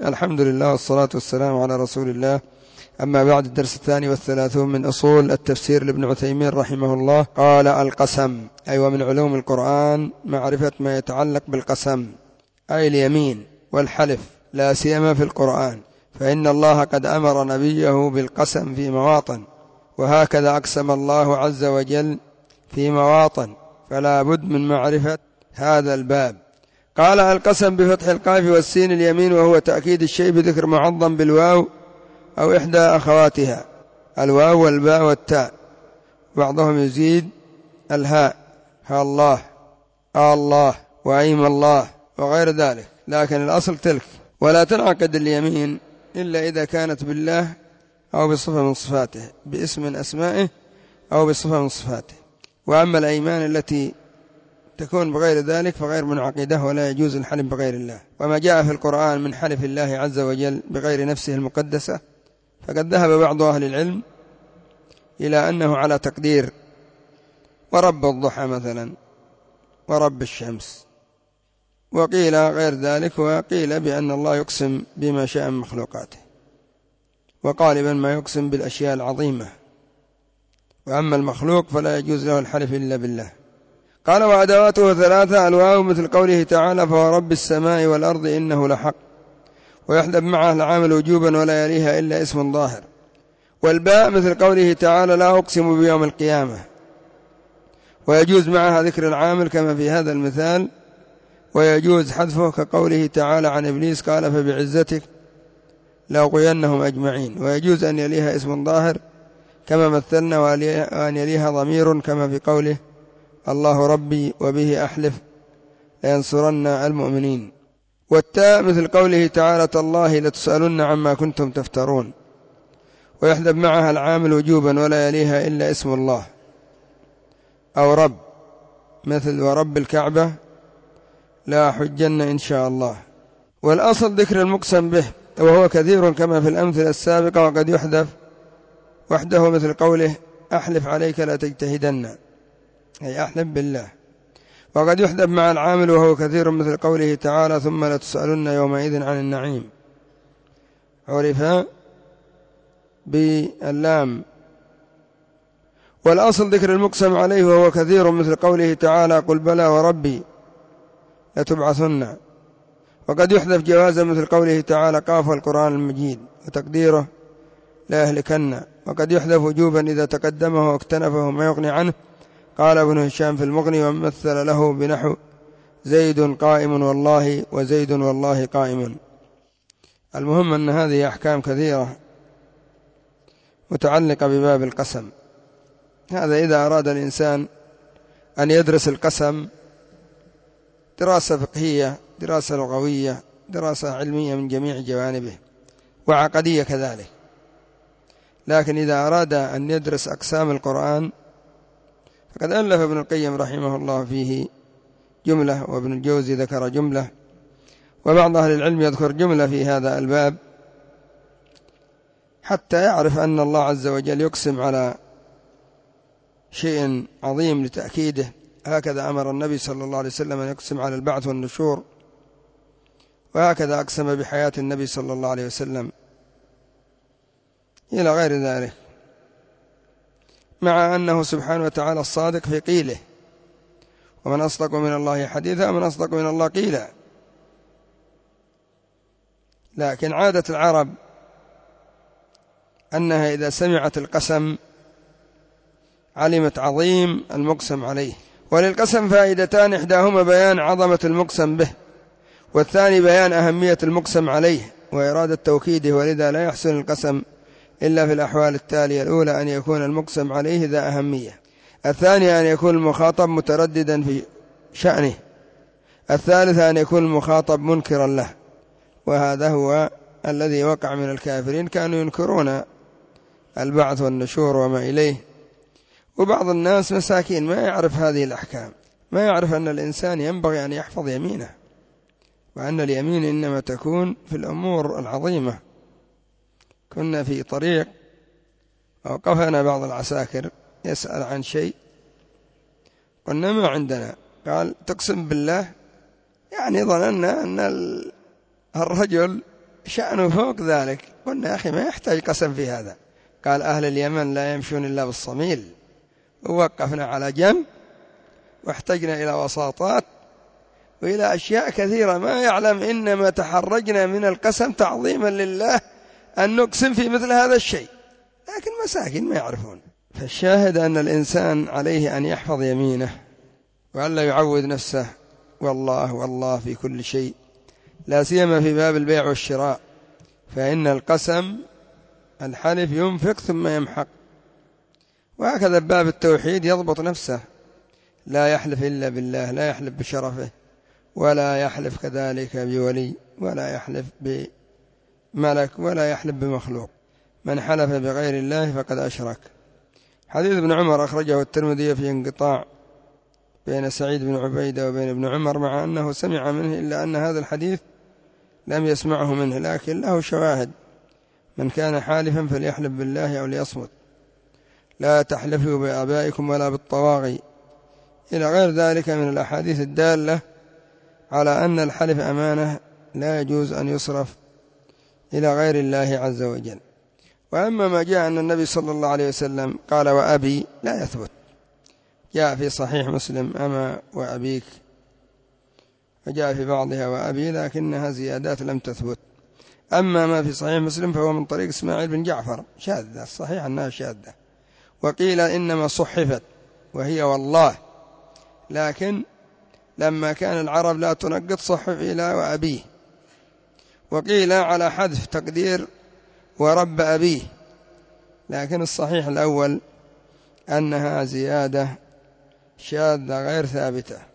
الحمد لله والصلاة والسلام على رسول الله. أما بعد، الدرس 32 من أصول التفسير لابن عثيمين رحمه الله. قال: القسم، أي ومن علوم القرآن معرفة ما يتعلق بالقسم، أي اليمين والحلف، لا سيما في القرآن، فإن الله قد أمر نبيه بالقسم في مواطن، وهكذا أقسم الله عز وجل في مواطن، فلا بد من معرفة هذا الباب. قال: القسم بفتح القاف والسين اليمين، وهو تأكيد الشيء بذكر معظم بالواو أو إحدى أخواتها، الواو والباء والتاء، بعضهم يزيد الهاء، ها الله، الله، وأيم الله، وغير ذلك، لكن الأصل تلك. ولا تنعقد اليمين إلا إذا كانت بالله أو بصفة من صفاته، باسم من أسمائه أو بصفة من صفاته. وأما الأيمان التي تكون بغير ذلك فغير منعقدة، ولا يجوز الحلف بغير الله. وما جاء في القرآن من حلف الله عز وجل بغير نفسه المقدسة، فقد ذهب بعض أهل العلم إلى أنه على تقدير ورب الضحى مثلا، ورب الشمس، وقيل غير ذلك، وقيل بأن الله يقسم بما شاء من مخلوقاته، وغالبا ما يقسم بالأشياء العظيمة، وأما المخلوق فلا يجوز له الحلف إلا بالله. قال: وأدواته 3: الواو مثل قوله تعالى: فورب السماء والأرض إنه لحق، ويحذف معه العامل وجوبا ولا يليها إلا اسم ظاهر. والباء مثل قوله تعالى: لا أقسم بيوم القيامة، ويجوز معها ذكر العامل كما في هذا المثال، ويجوز حذفه كقوله تعالى عن إبليس: قال فبعزتك لأغوينهم أجمعين. ويجوز أن يليها اسم ظاهر كما مثلنا، وأن يليها ضمير كما في قوله: الله ربي وبه أحلف لينصرن المؤمنين. والتاء مثل قوله تعالى: تالله لتسألن عما كنتم تفترون، ويحذف معها العامل وجوبا ولا يليها إلا اسم الله أو رب، مثل ورب الكعبة لا حجن إن شاء الله. والأصل ذكر المقسم به، وهو كثير كما في الأمثلة السابقة، وقد يحذف وحده مثل قوله: أحلف عليك لا تجتهدن، أي أحلف بالله. وقد يحذف مع العامل وهو كثير مثل قوله تعالى: ثم لتسألن يومئذ عن النعيم، عرف باللام. والأصل ذكر المقسم عليه وهو كثير مثل قوله تعالى: قل بلى وربي لتبعثن. وقد يحذف جوازا مثل قوله تعالى: قاف القرآن المجيد، وتقديره لا يهلكن. وقد يحذف وجوبا إذا تقدمه واكتنفه ما يغني عنه. قال ابن هشام في المغني: ومثل له بنحو زيد قائم والله، وزيد والله قائم. المهم أن هذه أحكام كثيرة متعلقة بباب القسم. هذا إذا أراد الإنسان أن يدرس القسم دراسة فقهية، دراسة لغوية، دراسة علمية من جميع جوانبه، وعقدية كذلك. لكن إذا أراد أن يدرس أقسام القرآن فقد ألف ابن القيم رحمه الله فيه جملة، وابن الجوزي ذكر جملة، وبعض أهل العلم يذكر جملة في هذا الباب، حتى يعرف أن الله عز وجل يقسم على شيء عظيم لتأكيده. هكذا أمر النبي صلى الله عليه وسلم أن يقسم على البعث والنشور، وهكذا أقسم بحياة النبي صلى الله عليه وسلم، إلى غير ذلك، مع أنه سبحانه وتعالى الصادق في قيله: ومن أصدق من الله حديثا، ومن أصدق من الله قيلا. لكن عادة العرب أنها إذا سمعت القسم علمت عظيم المقسم عليه. وللقسم فائدتان: إحداهما بيان عظمة المقسم به، والثاني بيان أهمية المقسم عليه وإرادة توكيده. ولذا لا يحسن القسم إلا في الأحوال التالية: الأولى أن يكون المقسم عليه ذا أهمية، الثانية أن يكون المخاطب مترددا في شأنه، الثالثة أن يكون المخاطب منكرا له. وهذا هو الذي وقع من الكافرين، كانوا ينكرون البعث والنشور وما إليه. وبعض الناس مساكين ما يعرف هذه الأحكام، ما يعرف أن الإنسان ينبغي أن يحفظ يمينه، وأن اليمين إنما تكون في الأمور العظيمة. كنا في طريق ووقفنا بعض العساكر يسأل عن شيء، قلنا: ما عندنا. قال: تقسم بالله؟ يعني ظننا أن الرجل شأنه فوق ذلك. قلنا يا أخي ما يحتاج قسم في هذا. قال أهل اليمن لا يمشون إلا بالصميل، ووقفنا على جنب واحتجنا إلى وساطات وإلى أشياء كثيرة ما يعلم، إنما تحرجنا من القسم تعظيما لله أن نقسم في مثل هذا الشيء، لكن مساكين ما يعرفون. فالشاهد أن الإنسان عليه أن يحفظ يمينه وأن لا يعود نفسه والله والله في كل شيء، لا سيما في باب البيع والشراء، فإن القسم الحلف ينفق ثم يمحق. وهكذا باب التوحيد يضبط نفسه، لا يحلف إلا بالله، لا يحلف بشرفه، ولا يحلف كذلك بولي، ولا يحلف بملك، ولا يحلف بمخلوق. من حلف بغير الله فقد أشرك. حديث ابن عمر أخرجه الترمذي في انقطاع بين سعيد بن عبيدة وبين ابن عمر، مع أنه سمع منه، إلا أن هذا الحديث لم يسمعه منه، لكن له شواهد. من كان حالفا فليحلف بالله أو ليصمت، لا تحلفوا بآبائكم ولا بالطواغي، إلى غير ذلك من الأحاديث الدالة على أن الحلف أمانة لا يجوز أن يصرف إلى غير الله عز وجل. وأما ما جاء أن النبي صلى الله عليه وسلم قال وأبي، لا يثبت. جاء في صحيح مسلم أما وأبيك، وجاء في بعضها وأبي، لكنها زيادات لم تثبت. أما ما في صحيح مسلم فهو من طريق إسماعيل بن جعفر شاذة، الصحيح أنها شاذة. وقيل إنما صحفت وهي والله، لكن لما كان العرب لا تنقط صحف إلى وأبيه. وقيل على حذف تقدير ورب أبيه، لكن الصحيح الأول أنها زيادة شاذة غير ثابتة.